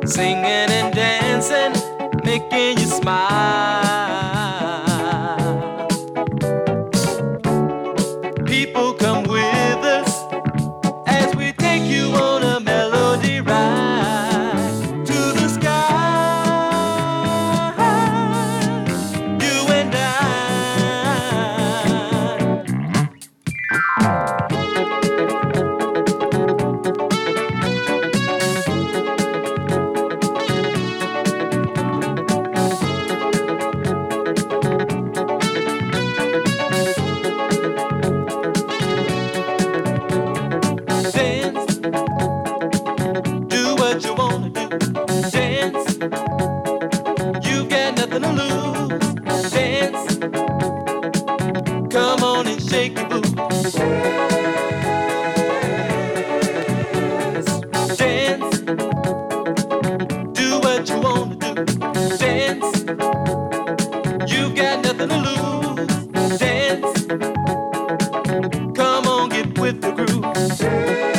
singing and dancing, making you smile. People come with us as we take you on a melody ride to the sky, you and I. Dance, do what you wanna do. Dance, you've got nothing to lose. Dance, come on and shake your boots. Dance, do what you wanna do. Dance, you've got nothing to lose. Dance, come on, get with the groove.